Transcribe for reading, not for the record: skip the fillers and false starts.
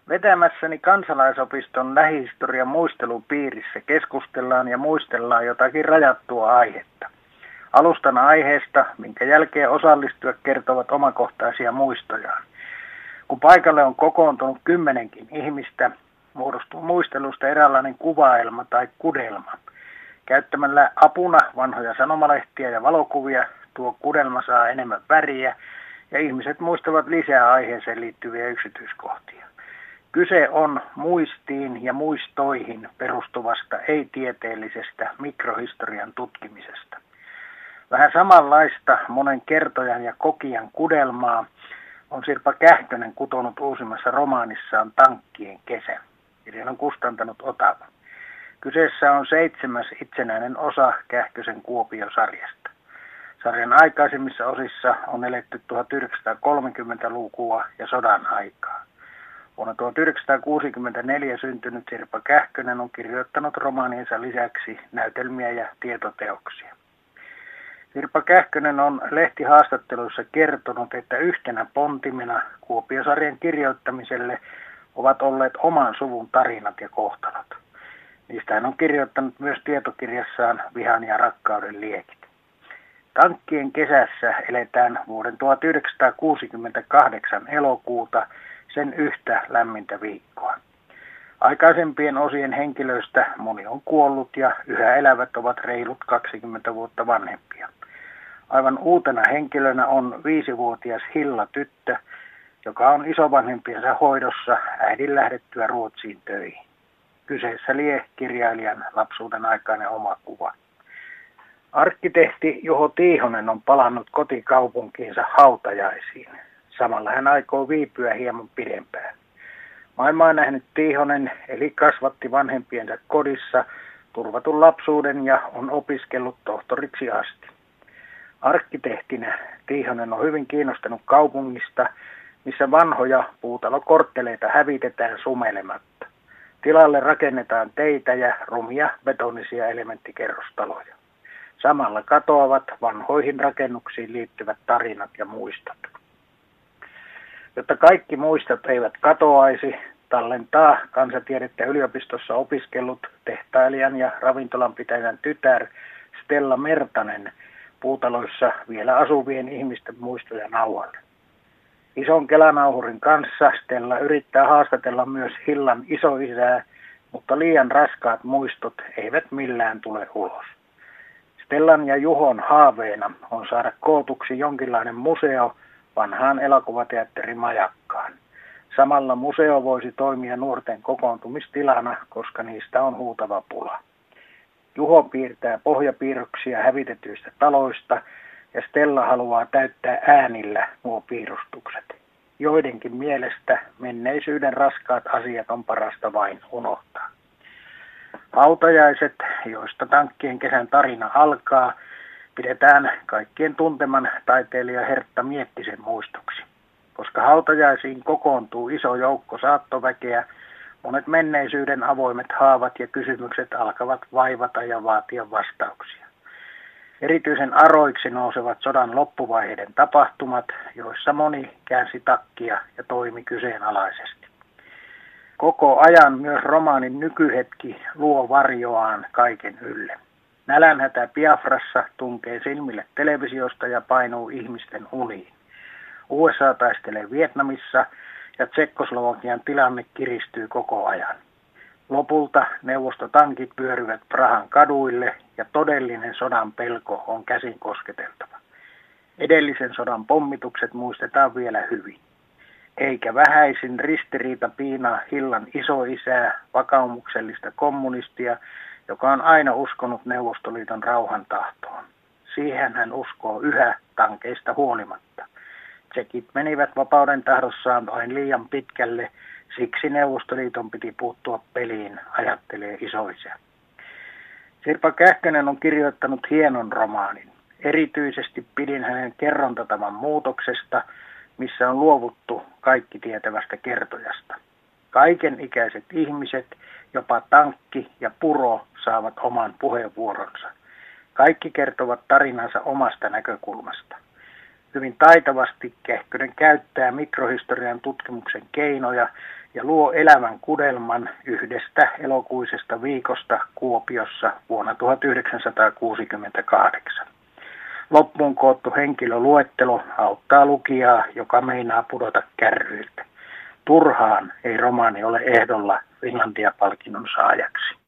Vetämässäni kansalaisopiston lähihistorian muistelupiirissä keskustellaan ja muistellaan jotakin rajattua aihetta. Alustan aiheesta, minkä jälkeen osallistujat kertovat omakohtaisia muistojaan. Kun paikalle on kokoontunut 10 ihmistä, muodostuu muistelusta eräänlainen kuvaelma tai kudelma. Käyttämällä apuna vanhoja sanomalehtiä ja valokuvia tuo kudelma saa enemmän väriä ja ihmiset muistavat lisää aiheeseen liittyviä yksityiskohtia. Kyse on muistiin ja muistoihin perustuvasta ei-tieteellisestä mikrohistorian tutkimisesta. Vähän samanlaista monen kertojan ja kokijan kudelmaa on Sirpa Kähkönen kutonut uusimmassa romaanissaan Tankkien kesä. Kirjan on kustantanut Otava. Kyseessä on 7. itsenäinen osa Kähkösen Kuopio-sarjasta. Sarjan aikaisemmissa osissa on eletty 1930-lukua ja sodan aikaa. Vuonna 1964 syntynyt Sirpa Kähkönen on kirjoittanut romaaniensa lisäksi näytelmiä ja tietoteoksia. Sirpa Kähkönen on lehtihaastatteluissa kertonut, että yhtenä pontimena Kuopio-sarjan kirjoittamiselle ovat olleet oman suvun tarinat ja kohtalot. Niistä hän on kirjoittanut myös tietokirjassaan Vihan ja rakkauden liekit. Tankkien kesässä eletään vuoden 1968 elokuuta sen yhtä lämmintä viikkoa. Aikaisempien osien henkilöistä moni on kuollut ja yhä elävät ovat reilut 20 vuotta vanhempia. Aivan uutena henkilönä on 5-vuotias Hilla tyttö, joka on isovanhempiensa hoidossa äidin lähdettyä Ruotsiin töihin. Kyseessä lie kirjailijan lapsuuden aikainen oma kuva. Arkkitehti Juho Tiihonen on palannut kotikaupunkiinsa hautajaisiin. Samalla hän aikoo viipyä hieman pidempään. Maailmaa nähnyt Tiihonen eli kasvatti vanhempiensa kodissa turvatun lapsuuden ja on opiskellut tohtoriksi asti. Arkkitehtinä Tiihonen on hyvin kiinnostunut kaupungista, missä vanhoja puutalokortteleita hävitetään sumelematta. Tilalle rakennetaan teitä ja rumia betonisia elementtikerrostaloja. Samalla katoavat vanhoihin rakennuksiin liittyvät tarinat ja muistot. Jotta kaikki muistot eivät katoaisi, tallentaa kansatiedettä yliopistossa opiskellut tehtailijan ja ravintolanpitäjän tytär Stella Mertanen puutaloissa vielä asuvien ihmisten muistoja nauhalle. Ison kelanauhurin kanssa Stella yrittää haastatella myös Hillan isoisää, mutta liian raskaat muistot eivät millään tule ulos. Stellan ja Juhon haaveena on saada kootuksi jonkinlainen museo vanhaan elokuvateatterin majakkaan. Samalla museo voisi toimia nuorten kokoontumistilana, koska niistä on huutava pula. Juho piirtää pohjapiirroksia hävitetyistä taloista ja Stella haluaa täyttää äänillä nuo piirustukset. Joidenkin mielestä menneisyyden raskaat asiat on parasta vain unohtaa. Hautajaiset, joista Tankkien kesän tarina alkaa, pidetään kaikkien tunteman taiteilija Hertta Miettisen muistoksi. Koska hautajaisiin kokoontuu iso joukko saattoväkeä, monet menneisyyden avoimet haavat ja kysymykset alkavat vaivata ja vaatia vastauksia. Erityisen aroiksi nousevat sodan loppuvaiheiden tapahtumat, joissa moni käänsi takkia ja toimi kyseenalaisesti. Koko ajan myös romaanin nykyhetki luo varjoaan kaiken ylle. Nälänhätä Biafrassa tunkee silmille televisiosta ja painuu ihmisten uniin. USA taistelee Vietnamissa ja Tsekkoslovakian tilanne kiristyy koko ajan. Lopulta neuvostotankit pyörivät Prahan kaduille ja todellinen sodan pelko on käsin kosketeltava. Edellisen sodan pommitukset muistetaan vielä hyvin. Eikä vähäisin ristiriita piinaa Hillan isoisää, vakaumuksellista kommunistia, joka on aina uskonut Neuvostoliiton rauhan tahtoon. Siihen hän uskoo yhä tankeista huolimatta. Tsekit menivät vapauden tahdossaan vain liian pitkälle, siksi Neuvostoliiton piti puuttua peliin, ajattelee isoisä. Sirpa Kähkönen on kirjoittanut hienon romaanin. Erityisesti pidin hänen kerrontatavan muutoksesta, missä on luovuttu kaikki tietävästä kertojasta. Kaiken ikäiset ihmiset, jopa tankki ja puro, saavat oman puheenvuoronsa. Kaikki kertovat tarinansa omasta näkökulmasta. Hyvin taitavasti Kähkönen käyttää mikrohistorian tutkimuksen keinoja ja luo elävän kudelman yhdestä elokuisesta viikosta Kuopiossa vuonna 1968. Loppuun koottu henkilöluettelo auttaa lukijaa, joka meinaa pudota kärryiltä. Turhaan ei romaani ole ehdolla Finlandia-palkinnon saajaksi.